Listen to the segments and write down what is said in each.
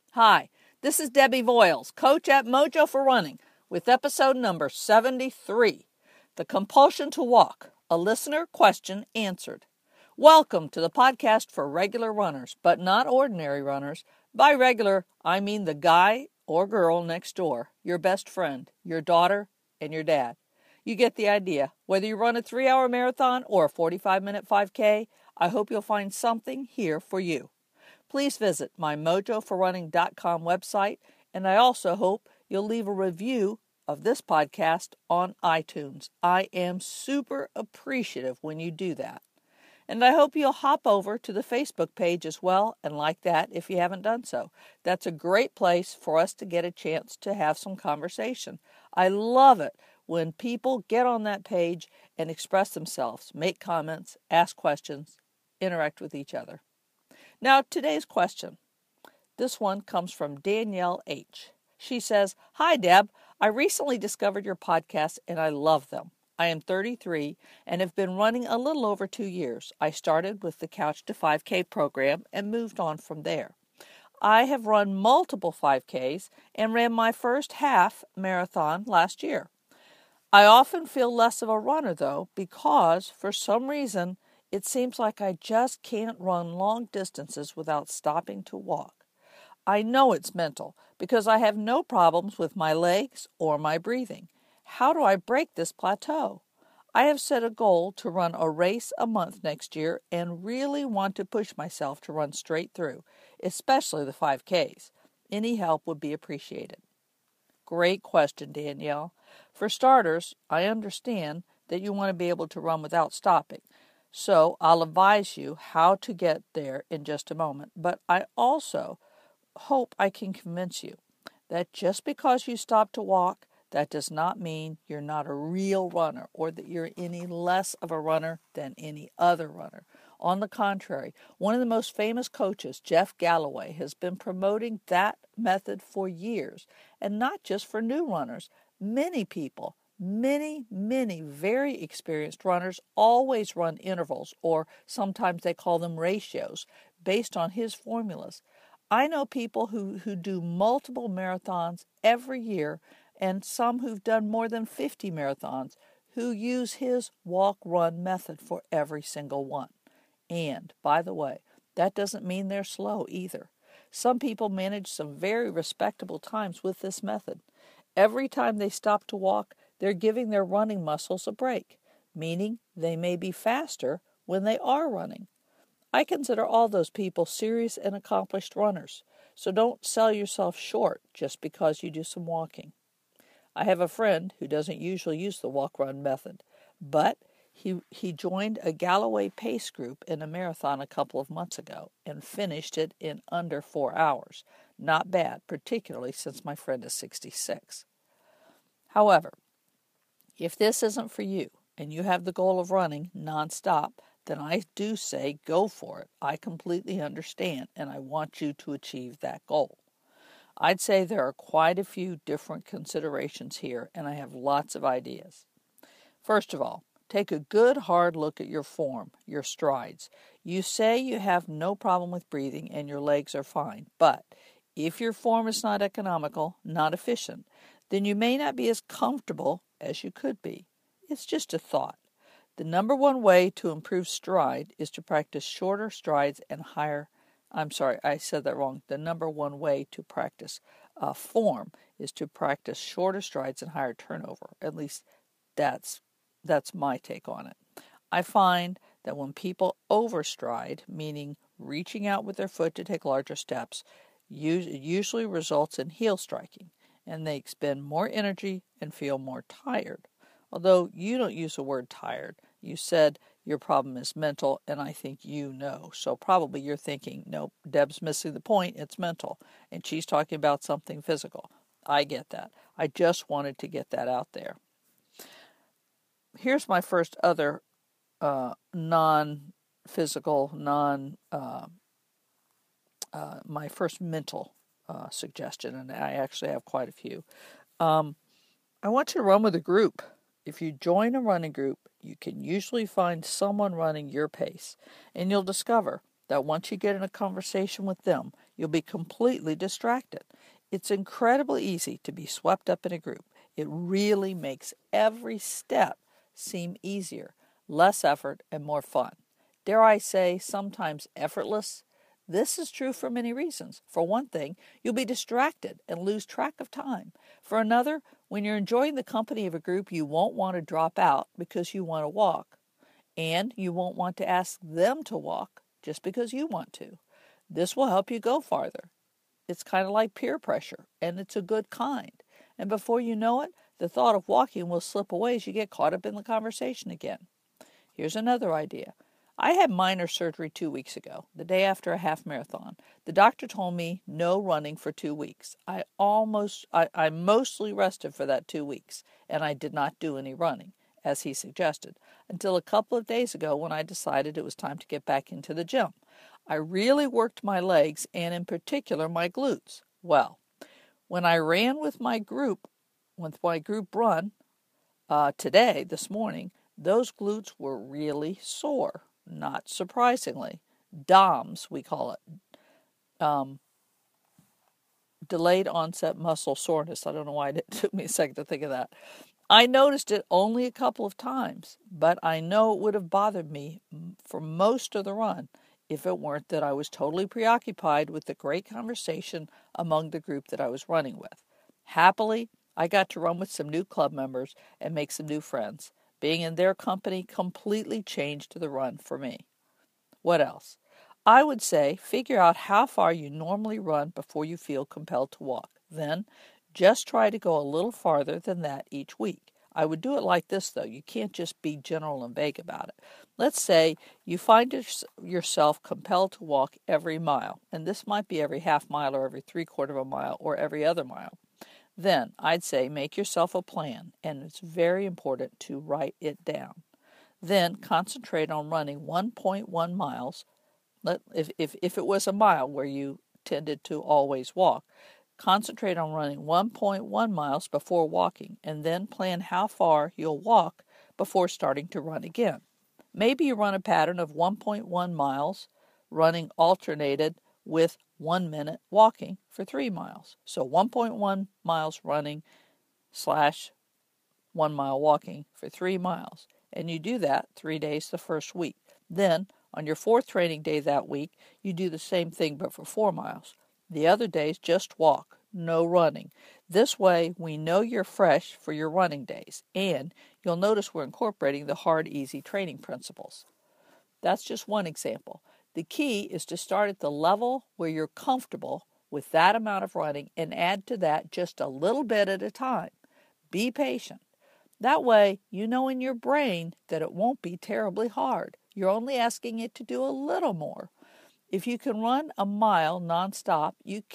Hi, this is Debbie Voiles, coach at Mojo for Running, with episode number 73, The Compulsion to Walk, a listener question answered. Welcome to the podcast for regular runners, but not ordinary runners. By regular, I mean the guy or girl next door, your best friend, your daughter, and your dad. You get the idea. Whether you run a 3-hour marathon or a 45-minute 5K, I hope you'll find something here for you. Please visit my mojoforrunning.com website, and I also hope you'll leave a review of this podcast on iTunes. I am super appreciative when you do that. And I hope you'll hop over to the Facebook page as well and like that if you haven't done so. That's a great place for us to get a chance to have some conversation. I love it when people get on that page and express themselves, make comments, ask questions, interact with each other. Now, today's question. This one comes from Danielle H. She says, Hi, Deb. I recently discovered your podcast and I love them. I am 33 and have been running a little over 2 years. I started with the Couch to 5K program and moved on from there. I have run multiple 5Ks and ran my first half marathon last year. I often feel less of a runner, though, because for some reason, it seems like I just can't run long distances without stopping to walk. I know it's mental because I have no problems with my legs or my breathing. How do I break this plateau? I have set a goal to run a race a month next year and really want to push myself to run straight through, especially the 5Ks. Any help would be appreciated. Great question, Danielle. For starters, I understand that you want to be able to run without stopping. So I'll advise you how to get there in just a moment. But I also hope I can convince you that just because you stop to walk, that does not mean you're not a real runner or that you're any less of a runner than any other runner. On the contrary, one of the most famous coaches, Jeff Galloway, has been promoting that method for years, and not just for new runners. Many people, many very experienced runners always run intervals, or sometimes they call them ratios, based on his formulas. I know people who do multiple marathons every year, and some who've done more than 50 marathons who use his walk-run method for every single one. And, by the way, that doesn't mean they're slow either. Some people manage some very respectable times with this method. Every time they stop to walk, they're giving their running muscles a break, meaning they may be faster when they are running. I consider all those people serious and accomplished runners, so don't sell yourself short just because you do some walking. I have a friend who doesn't usually use the walk-run method, but he joined a Galloway pace group in a marathon a couple of months ago and finished it in under 4 hours. Not bad, particularly since my friend is 66. However, if this isn't for you and you have the goal of running nonstop, then I do say go for it. I completely understand, and I want you to achieve that goal. I'd say there are quite a few different considerations here, and I have lots of ideas. First of all, take a good hard look at your form, your strides. You say you have no problem with breathing and your legs are fine, but if your form is not economical, not efficient, then you may not be as comfortable as you could be. It's just a thought. The number one way to improve stride is to practice shorter strides and higher. I'm sorry, I said that wrong. The number one way to practice form is to practice shorter strides and higher turnover. At least that's my take on it. I find that when people overstride, meaning reaching out with their foot to take larger steps, it usually results in heel striking, and they expend more energy and feel more tired. Although you don't use the word tired, you said your problem is mental, and I think you know. So probably you're thinking, nope, Deb's missing the point, it's mental, and she's talking about something physical. I get that. I just wanted to get that out there. Here's my first other non-physical, my first mental suggestion, and I actually have quite a few. I want you to run with a group. If you join a running group, you can usually find someone running your pace, and you'll discover that once you get in a conversation with them, you'll be completely distracted. It's incredibly easy to be swept up in a group. It really makes every step seem easier, less effort, and more fun. Dare I say, sometimes effortless? This is true for many reasons. For one thing, you'll be distracted and lose track of time. For another, when you're enjoying the company of a group, you won't want to drop out because you want to walk. And you won't want to ask them to walk just because you want to. This will help you go farther. It's kind of like peer pressure, and it's a good kind. And before you know it, the thought of walking will slip away as you get caught up in the conversation again. Here's another idea. I had minor surgery 2 weeks ago, the day after a half marathon. The doctor told me no running for 2 weeks. I mostly rested for that 2 weeks, and I did not do any running, as he suggested, until a couple of days ago when I decided it was time to get back into the gym. I really worked my legs and in particular my glutes. Well, when I ran with my group run this morning, those glutes were really sore, not surprisingly. DOMS, we call it. Delayed onset muscle soreness. I don't know why it took me a second to think of that. I noticed it only a couple of times, but I know it would have bothered me for most of the run if it weren't that I was totally preoccupied with the great conversation among the group that I was running with. Happily, I got to run with some new club members and make some new friends. Being in their company completely changed the run for me. What else? I would say figure out how far you normally run before you feel compelled to walk. Then, just try to go a little farther than that each week. I would do it like this, though. You can't just be general and vague about it. Let's say you find yourself compelled to walk every mile, and this might be every half mile or every 3/4 of a mile or every other mile. Then I'd say make yourself a plan, and it's very important to write it down. Then concentrate on running 1.1 miles. If it was a mile where you tended to always walk, concentrate on running 1.1 miles before walking, and then plan how far you'll walk before starting to run again. Maybe you run a pattern of 1.1 miles, running alternated with 1 minute walking for 3 miles. So 1.1 miles running / 1 mile walking for 3 miles. And you do that 3 days the first week. Then, on your 4th training day that week, you do the same thing but for 4 miles. The other days, just walk, no running. This way, we know you're fresh for your running days, and you'll notice we're incorporating the hard, easy training principles. That's just one example. The key is to start at the level where you're comfortable with that amount of running and add to that just a little bit at a time. Be patient. That way, you know in your brain that it won't be terribly hard. You're only asking it to do a little more. If you can run a mile nonstop,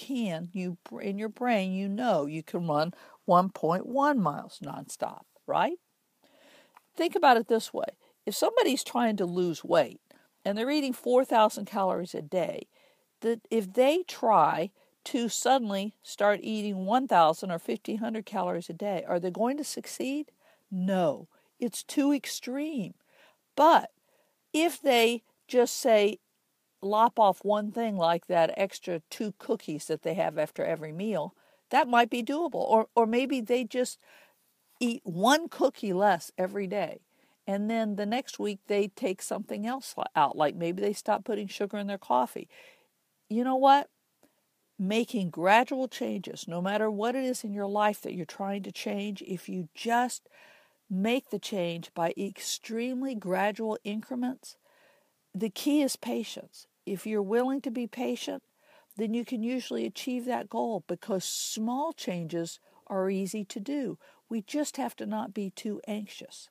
in your brain, you know you can run 1.1 miles nonstop, right? Think about it this way. If somebody's trying to lose weight and they're eating 4,000 calories a day, if they try to suddenly start eating 1,000 or 1,500 calories a day, are they going to succeed? No, it's too extreme. But if they just say, lop off one thing like that extra 2 cookies that they have after every meal, that might be doable. Or maybe they just eat 1 cookie less every day. And then the next week they take something else out, like maybe they stop putting sugar in their coffee. You know what? Making gradual changes, no matter what it is in your life that you're trying to change, if you just make the change by extremely gradual increments, the key is patience. If you're willing to be patient, then you can usually achieve that goal because small changes are easy to do. We just have to not be too anxious.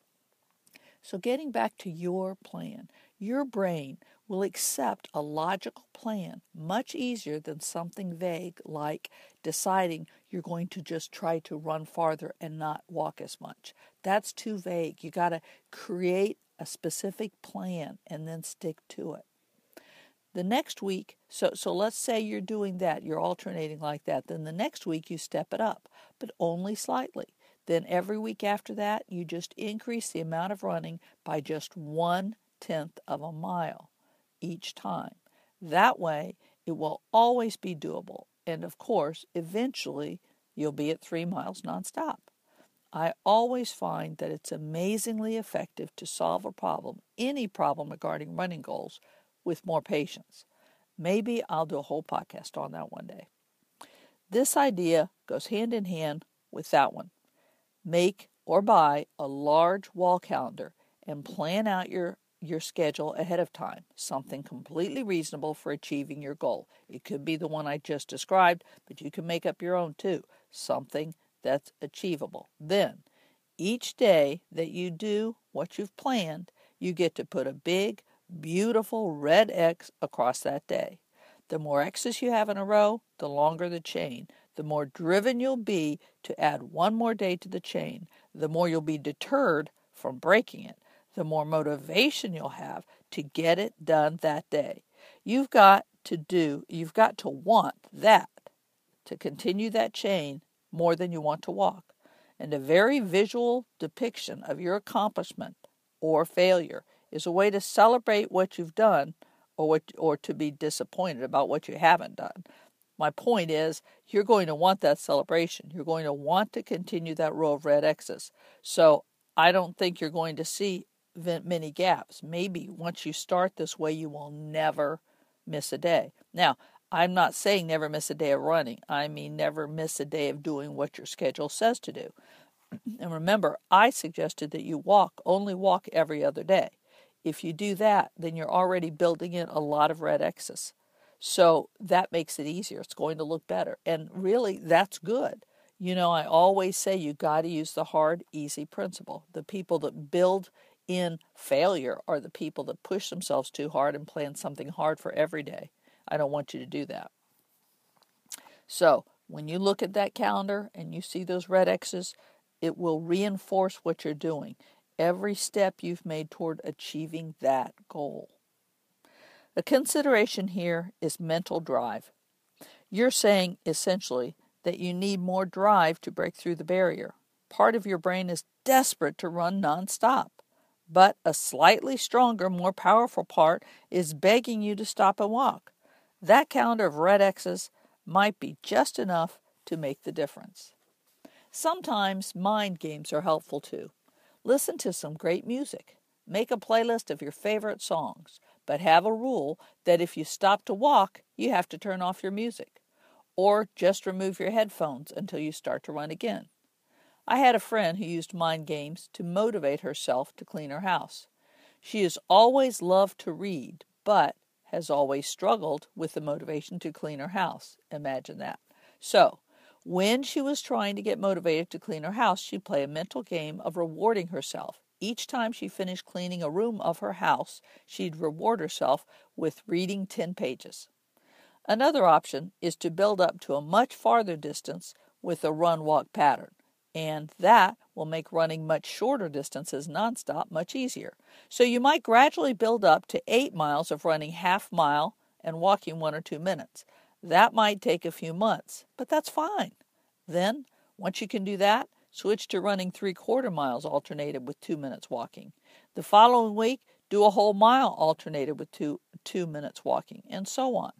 So getting back to your plan, your brain will accept a logical plan much easier than something vague like deciding you're going to just try to run farther and not walk as much. That's too vague. You got to create a specific plan and then stick to it. The next week, so let's say you're doing that, you're alternating like that. Then the next week you step it up, but only slightly. Then every week after that, you just increase the amount of running by just 1/10 of a mile each time. That way, it will always be doable. And of course, eventually, you'll be at 3 miles nonstop. I always find that it's amazingly effective to solve a problem, any problem regarding running goals, with more patience. Maybe I'll do a whole podcast on that one day. This idea goes hand in hand with that one. Make or buy a large wall calendar and plan out your schedule ahead of time, something completely reasonable for achieving your goal. It could be the one I just described, but you can make up your own too, something that's achievable. Then, each day that you do what you've planned, you get to put a big, beautiful red X across that day. The more X's you have in a row, the longer the chain. The more driven you'll be to add one more day to the chain, the more you'll be deterred from breaking it, the more motivation you'll have to get it done that day. You've got to want that, to continue that chain more than you want to walk. And a very visual depiction of your accomplishment or failure is a way to celebrate what you've done or to be disappointed about what you haven't done. My point is, you're going to want that celebration. You're going to want to continue that row of red X's. So I don't think you're going to see many gaps. Maybe once you start this way, you will never miss a day. Now, I'm not saying never miss a day of running. I mean never miss a day of doing what your schedule says to do. And remember, I suggested that you only walk every other day. If you do that, then you're already building in a lot of red X's. So that makes it easier. It's going to look better. And really, that's good. You know, I always say you got to use the hard, easy principle. The people that build in failure are the people that push themselves too hard and plan something hard for every day. I don't want you to do that. So when you look at that calendar and you see those red X's, it will reinforce what you're doing. Every step you've made toward achieving that goal. A consideration here is mental drive. You're saying, essentially, that you need more drive to break through the barrier. Part of your brain is desperate to run nonstop, but a slightly stronger, more powerful part is begging you to stop and walk. That calendar of red X's might be just enough to make the difference. Sometimes mind games are helpful too. Listen to some great music. Make a playlist of your favorite songs, but have a rule that if you stop to walk, you have to turn off your music, or just remove your headphones until you start to run again. I had a friend who used mind games to motivate herself to clean her house. She has always loved to read, but has always struggled with the motivation to clean her house. Imagine that. So, when she was trying to get motivated to clean her house, she'd play a mental game of rewarding herself. Each time she finished cleaning a room of her house, she'd reward herself with reading 10 pages. Another option is to build up to a much farther distance with a run-walk pattern, and that will make running much shorter distances nonstop much easier. So you might gradually build up to 8 miles of running half mile and walking 1 or 2 minutes. That might take a few months, but that's fine. Then, once you can do that, switch to running 3/4 miles alternated with 2 minutes walking. The following week, do a whole mile alternated with 2 minutes walking, and so on.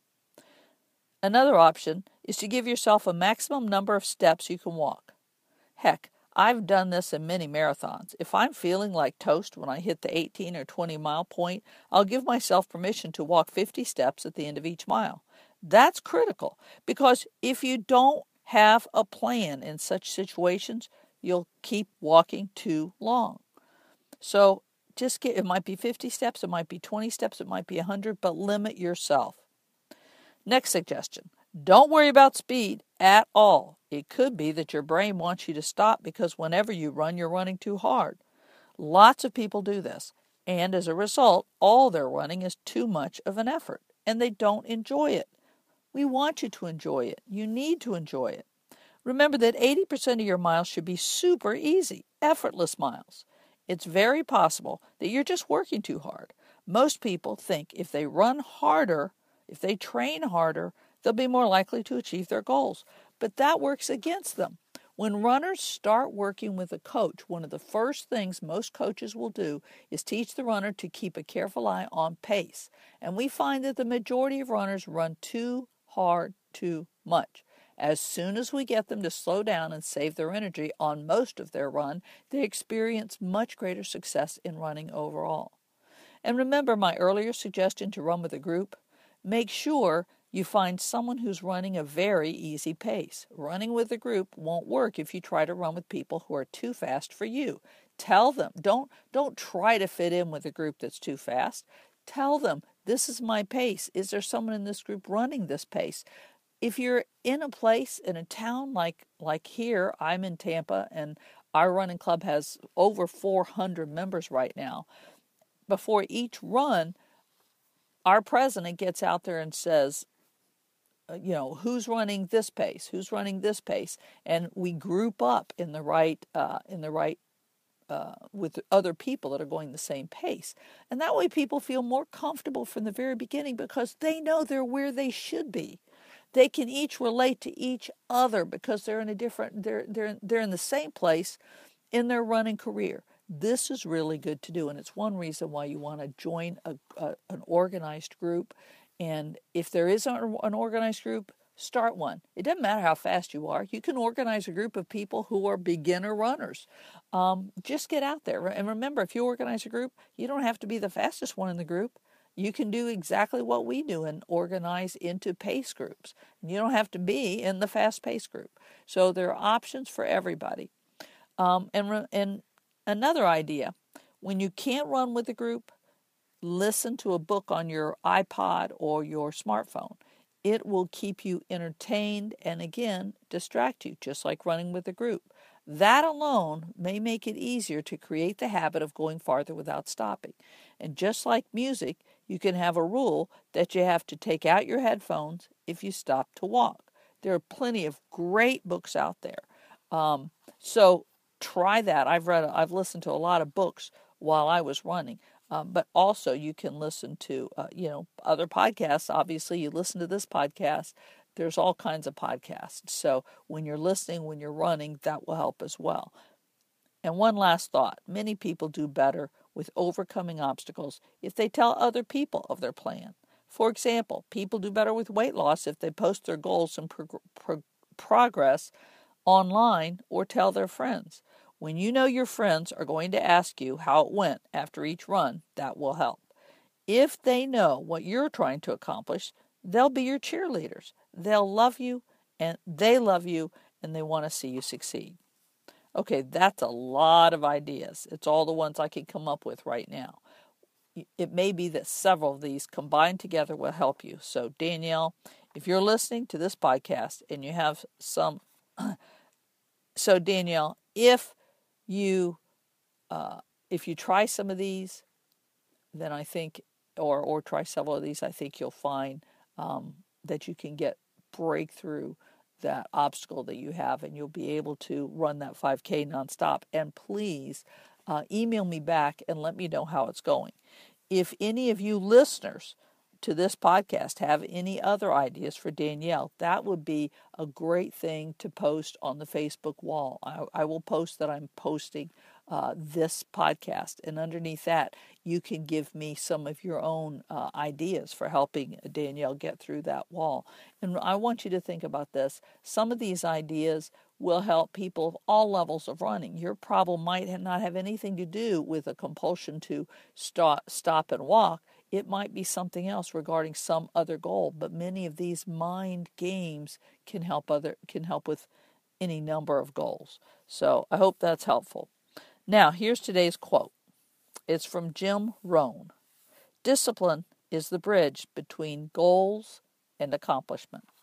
Another option is to give yourself a maximum number of steps you can walk. Heck, I've done this in many marathons. If I'm feeling like toast when I hit the 18 or 20 mile point, I'll give myself permission to walk 50 steps at the end of each mile. That's critical, because if you don't have a plan in such situations, you'll keep walking too long. So it might be 50 steps, it might be 20 steps, it might be 100, but limit yourself. Next suggestion, don't worry about speed at all. It could be that your brain wants you to stop because whenever you run, you're running too hard. Lots of people do this, and as a result, all their running is too much of an effort, and they don't enjoy it. We want you to enjoy it. You need to enjoy it. Remember that 80% of your miles should be super easy, effortless miles. It's very possible that you're just working too hard. Most people think if they run harder, if they train harder, they'll be more likely to achieve their goals. But that works against them. When runners start working with a coach, one of the first things most coaches will do is teach the runner to keep a careful eye on pace. And we find that the majority of runners run too hard too much. As soon as we get them to slow down and save their energy on most of their run, they experience much greater success in running overall. And remember my earlier suggestion to run with a group? Make sure you find someone who's running a very easy pace. Running with a group won't work if you try to run with people who are too fast for you. Tell them, don't try to fit in with a group that's too fast. Tell them, this is my pace. Is there someone in this group running this pace? If you're in a place, in a town like here, I'm in Tampa, and our running club has over 400 members right now. Before each run, our president gets out there and says, who's running this pace? Who's running this pace? And we group up in the right with other people that are going the same pace. And that way people feel more comfortable from the very beginning because they know they're where they should be. They can each relate to each other because they're in they're in the same place in their running career. This is really good to do, and it's one reason why you want to join an organized group. And if there isn't an organized group, start one. It doesn't matter how fast you are. You can organize a group of people who are beginner runners. Just get out there. And remember, if you organize a group, you don't have to be the fastest one in the group. You can do exactly what we do and organize into pace groups. You don't have to be in the fast pace group. So there are options for everybody. And another idea, when you can't run with a group, listen to a book on your iPod or your smartphone. It will keep you entertained and, again, distract you, just like running with a group. That alone may make it easier to create the habit of going farther without stopping. And just like music, you can have a rule that you have to take out your headphones if you stop to walk. There are plenty of great books out there. So try that. I've listened to a lot of books while I was running. But also you can listen to, other podcasts. Obviously, you listen to this podcast. There's all kinds of podcasts. So when you're listening, when you're running, that will help as well. And one last thought. Many people do better with overcoming obstacles if they tell other people of their plan. For example, people do better with weight loss if they post their goals and progress online or tell their friends. When you know your friends are going to ask you how it went after each run, that will help. If they know what you're trying to accomplish, they'll be your cheerleaders. They'll love you, and they want to see you succeed. Okay, that's a lot of ideas. It's all the ones I can come up with right now. It may be that several of these combined together will help you. So Danielle, if you're listening to this podcast and you have some... So Danielle, if you try some of these, then I think, or try several of these, I think you'll find that you can break through that obstacle that you have, and you'll be able to run that 5K nonstop. And please email me back and let me know how it's going. If any of you listeners to this podcast have any other ideas for Danielle, that would be a great thing to post on the Facebook wall. I will post that I'm posting this podcast, and underneath that you can give me some of your own ideas for helping Danielle get through that wall. And I want you to think about this. Some of these ideas will help people of all levels of running. Your problem might not have anything to do with a compulsion to stop and walk. It might be something else regarding some other goal, but many of these mind games can help with any number of goals. So I hope that's helpful. Now, here's today's quote. It's from Jim Rohn. Discipline is the bridge between goals and accomplishment.